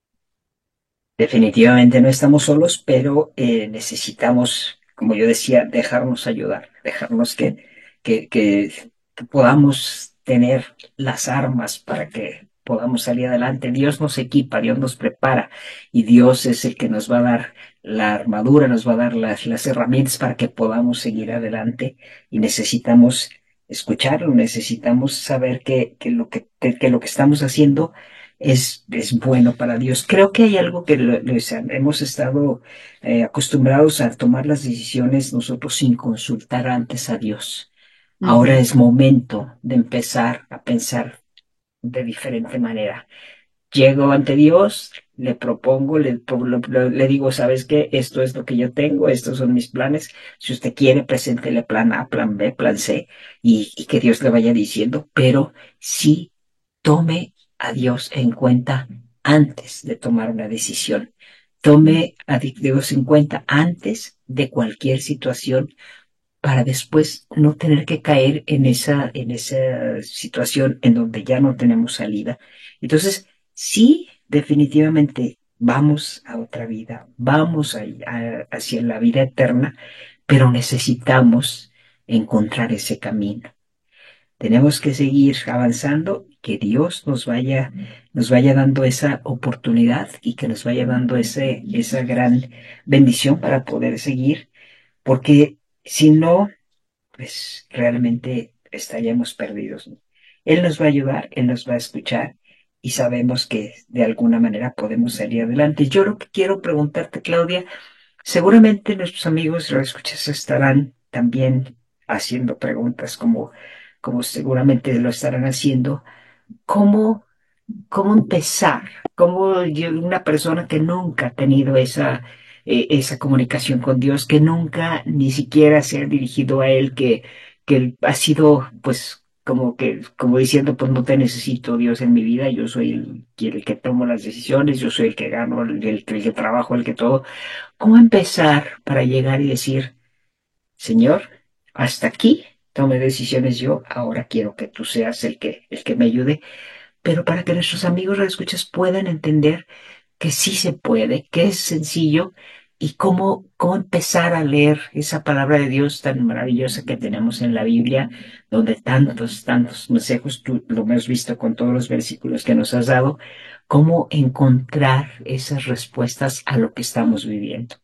Definitivamente no estamos solos, pero eh, necesitamos, como yo decía, dejarnos ayudar, dejarnos que, que, que, que podamos tener las armas para que podamos salir adelante. Dios nos equipa, Dios nos prepara y Dios es el que nos va a dar la armadura, nos va a dar las, las herramientas para que podamos seguir adelante y necesitamos escucharlo, necesitamos saber que, que, lo, que, que, que lo que estamos haciendo es, es bueno para Dios. Creo que hay algo que lo, lo, hemos estado eh, acostumbrados a tomar las decisiones nosotros sin consultar antes a Dios. Uh-huh. Ahora es momento de empezar a pensar de diferente manera. Llego ante Dios, le propongo, le, le, le digo, ¿sabes qué? Esto es lo que yo tengo, estos son mis planes. Si usted quiere, preséntele plan A, plan B, plan C, y, y que Dios le vaya diciendo, pero sí tome a Dios en cuenta antes de tomar una decisión. Tome a Dios en cuenta antes de cualquier situación para después no tener que caer en esa, en esa situación en donde ya no tenemos salida. Entonces, sí, definitivamente vamos a otra vida, vamos a, a, hacia la vida eterna, pero necesitamos encontrar ese camino. Tenemos que seguir avanzando, que Dios nos vaya, nos vaya dando esa oportunidad y que nos vaya dando ese, esa gran bendición para poder seguir, porque si no, pues realmente estaríamos perdidos, ¿no? Él nos va a ayudar, Él nos va a escuchar y sabemos que de alguna manera podemos salir adelante. Yo lo que quiero preguntarte, Claudia, seguramente nuestros amigos lo escuchas estarán también haciendo preguntas como, como seguramente lo estarán haciendo. ¿Cómo, cómo empezar? ¿Cómo yo, una persona que nunca ha tenido esa, eh, esa comunicación con Dios, que nunca ni siquiera se ha dirigido a Él, que, que ha sido pues como que, como diciendo, pues no te necesito Dios en mi vida, yo soy el, el que tomo las decisiones, yo soy el que gano, el, el, el que trabajo, el que todo? ¿Cómo empezar para llegar y decir, Señor, hasta aquí tomé decisiones yo, ahora quiero que tú seas el que, el que me ayude? Pero para que nuestros amigos radioescuchas puedan entender que sí se puede, que es sencillo y cómo, cómo empezar a leer esa palabra de Dios tan maravillosa que tenemos en la Biblia, donde tantos, tantos consejos, tú lo hemos visto con todos los versículos que nos has dado, cómo encontrar esas respuestas a lo que estamos viviendo.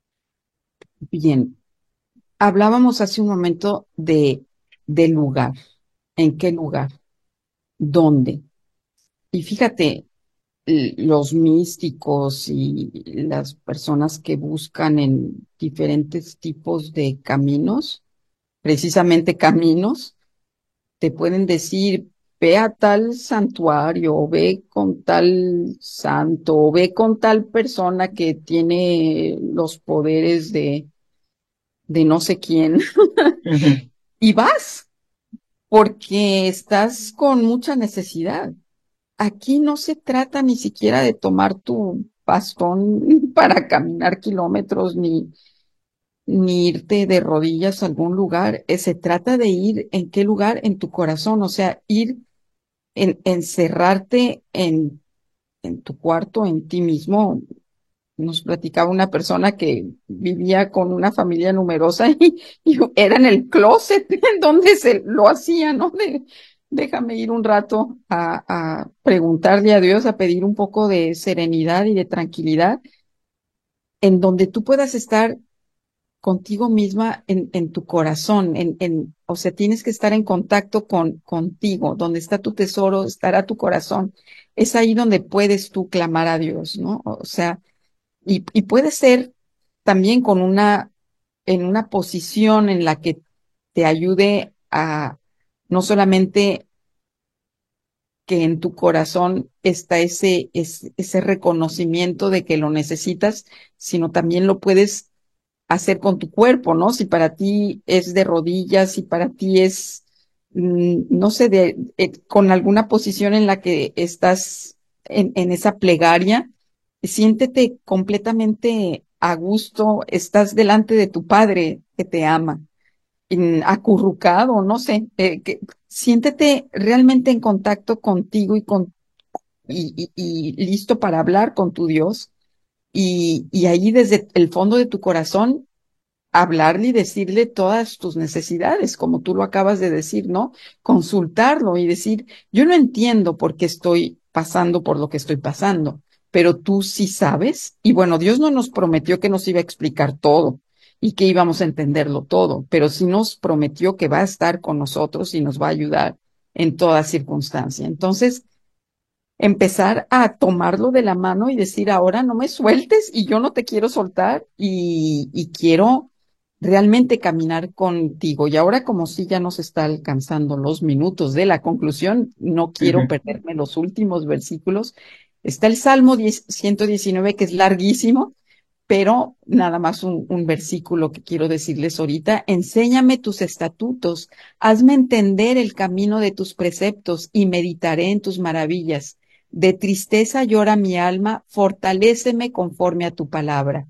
Bien, hablábamos hace un momento de, de lugar. ¿En qué lugar? ¿Dónde? Y fíjate, los místicos y las personas que buscan en diferentes tipos de caminos, precisamente caminos, te pueden decir, ve a tal santuario, o ve con tal santo, o ve con tal persona que tiene los poderes de, de no sé quién, Uh-huh. y vas, porque estás con mucha necesidad. Aquí no se trata ni siquiera de tomar tu bastón para caminar kilómetros, ni, ni irte de rodillas a algún lugar. Eh, se trata de ir en qué lugar, en tu corazón, o sea, ir en encerrarte en, en tu cuarto, en ti mismo. Nos platicaba una persona que vivía con una familia numerosa y, y era en el closet en donde se lo hacía, ¿no? De, déjame ir un rato a, a preguntarle a Dios, a pedir un poco de serenidad y de tranquilidad, en donde tú puedas estar contigo misma en, en tu corazón, en, en, o sea, tienes que estar en contacto con, contigo, donde está tu tesoro, estará tu corazón. Es ahí donde puedes tú clamar a Dios, ¿no? O sea, y, y puede ser también con una, en una posición en la que te ayude a, no solamente que en tu corazón está ese, ese, ese reconocimiento de que lo necesitas, sino también lo puedes hacer con tu cuerpo, ¿no? Si para ti es de rodillas, si para ti es, mm, no sé, de, eh, con alguna posición en la que estás en, en esa plegaria, siéntete completamente a gusto, estás delante de tu Padre que te ama, en- acurrucado, no sé, eh, que, siéntete realmente en contacto contigo y con y, y, y listo para hablar con tu Dios. Y, y ahí desde el fondo de tu corazón hablarle y decirle todas tus necesidades, como tú lo acabas de decir, ¿no? Consultarlo y decir, yo no entiendo por qué estoy pasando por lo que estoy pasando, pero tú sí sabes. Y bueno, Dios no nos prometió que nos iba a explicar todo y que íbamos a entenderlo todo, pero sí nos prometió que va a estar con nosotros y nos va a ayudar en toda circunstancia. Entonces, empezar a tomarlo de la mano y decir, ahora no me sueltes y yo no te quiero soltar y, y quiero realmente caminar contigo. Y ahora como si ya nos está alcanzando los minutos de la conclusión, no quiero Ujú. perderme los últimos versículos. Está el Salmo diez ciento diecinueve, que es larguísimo, pero nada más un, un versículo que quiero decirles ahorita. Enséñame tus estatutos, hazme entender el camino de tus preceptos y meditaré en tus maravillas. De tristeza llora mi alma, fortaléceme conforme a tu palabra.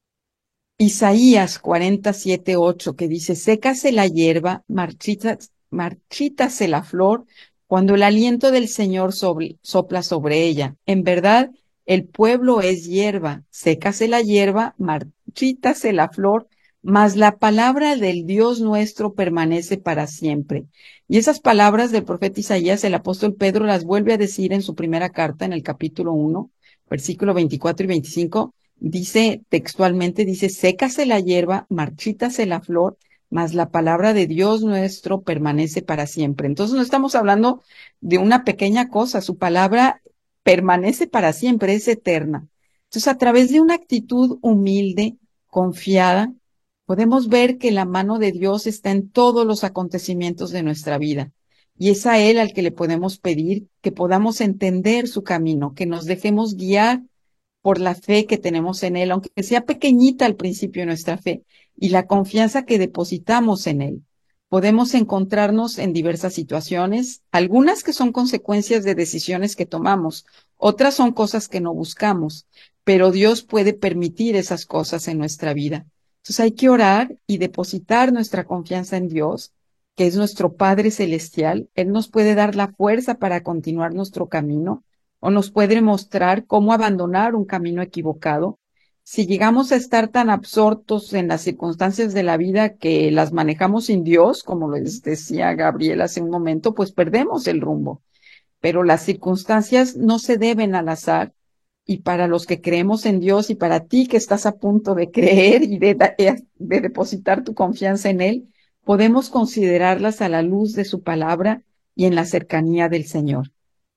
Isaías cuarenta y siete, ocho, que dice, sécase la hierba, marchitas, marchítase la flor, cuando el aliento del Señor sobre- sopla sobre ella. En verdad, el pueblo es hierba, sécase la hierba, marchítase la flor, mas la palabra del Dios nuestro permanece para siempre. Y esas palabras del profeta Isaías, el apóstol Pedro las vuelve a decir en su primera carta, en el capítulo uno, versículo veinticuatro y veinticinco. Dice textualmente, dice, sécase la hierba, marchítase la flor, mas la palabra de Dios nuestro permanece para siempre. Entonces no estamos hablando de una pequeña cosa, su palabra permanece para siempre, es eterna. Entonces, a través de una actitud humilde, confiada, podemos ver que la mano de Dios está en todos los acontecimientos de nuestra vida. Y es a Él al que le podemos pedir que podamos entender su camino, que nos dejemos guiar por la fe que tenemos en Él, aunque sea pequeñita al principio nuestra fe, y la confianza que depositamos en Él. Podemos encontrarnos en diversas situaciones, algunas que son consecuencias de decisiones que tomamos, otras son cosas que no buscamos, pero Dios puede permitir esas cosas en nuestra vida. Entonces hay que orar y depositar nuestra confianza en Dios, que es nuestro Padre Celestial. Él nos puede dar la fuerza para continuar nuestro camino o nos puede mostrar cómo abandonar un camino equivocado. Si llegamos a estar tan absortos en las circunstancias de la vida que las manejamos sin Dios, como les decía Gabriel hace un momento, pues perdemos el rumbo. Pero las circunstancias no se deben al azar. Y para los que creemos en Dios y para ti que estás a punto de creer y de, de depositar tu confianza en Él, podemos considerarlas a la luz de su palabra y en la cercanía del Señor.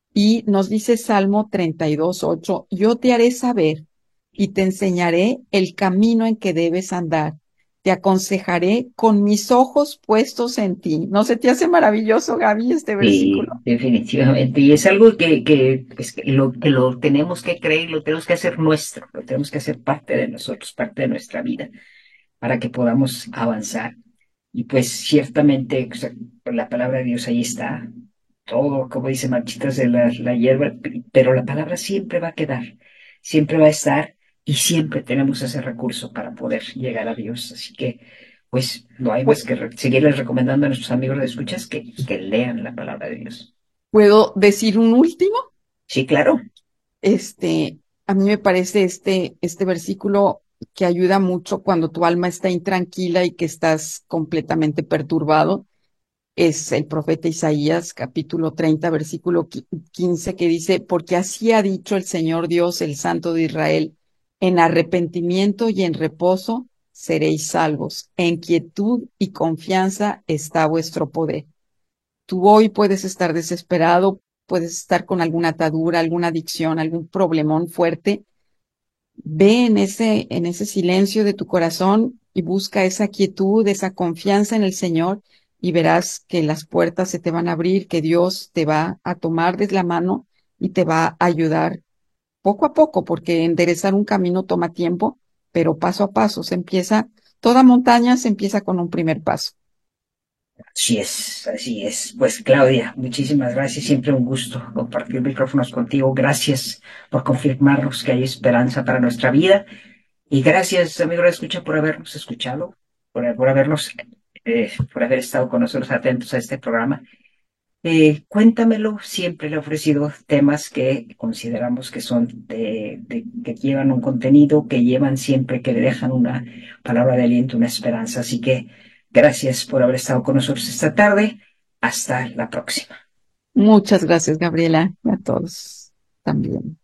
Y nos dice Salmo treinta y dos, ocho, yo te haré saber y te enseñaré el camino en que debes andar. Te aconsejaré con mis ojos puestos en ti. ¿No se te hace maravilloso, Gaby, este versículo? Sí, definitivamente. Y es algo que, que, es que lo, que lo tenemos que creer, lo tenemos que hacer nuestro, lo tenemos que hacer parte de nosotros, parte de nuestra vida, para que podamos avanzar. Y pues ciertamente, o sea, la palabra de Dios ahí está, todo, como dice Marchitas de la, la hierba, pero la palabra siempre va a quedar, siempre va a estar y siempre tenemos ese recurso para poder llegar a Dios. Así que, pues, no hay más Pu- que re- seguirles recomendando a nuestros amigos de escuchas que, que lean la palabra de Dios. ¿Puedo decir un último? Sí, claro. Este, a mí me parece este, este versículo que ayuda mucho cuando tu alma está intranquila y que estás completamente perturbado. Es el profeta Isaías, capítulo treinta, versículo quince, que dice, porque así ha dicho el Señor Dios, el Santo de Israel, en arrepentimiento y en reposo seréis salvos, en quietud y confianza está vuestro poder. Tú hoy puedes estar desesperado, puedes estar con alguna atadura, alguna adicción, algún problemón fuerte. Ve en ese, en ese silencio de tu corazón y busca esa quietud, esa confianza en el Señor y verás que las puertas se te van a abrir, que Dios te va a tomar de la mano y te va a ayudar poco a poco, porque enderezar un camino toma tiempo, pero paso a paso se empieza, toda montaña se empieza con un primer paso. Así es, así es. Pues Claudia, muchísimas gracias. Siempre un gusto compartir micrófonos contigo. Gracias por confirmarnos que hay esperanza para nuestra vida. Y gracias, amigo de escucha, por habernos escuchado, por, por habernos, eh, por haber estado con nosotros atentos a este programa. Eh, cuéntamelo, siempre le he ofrecido temas que consideramos que son de, de- que llevan un contenido, que llevan siempre, que le dejan una palabra de aliento, una esperanza. Así que gracias por haber estado con nosotros esta tarde. Hasta la próxima. Muchas gracias, Gabriela, y a todos también.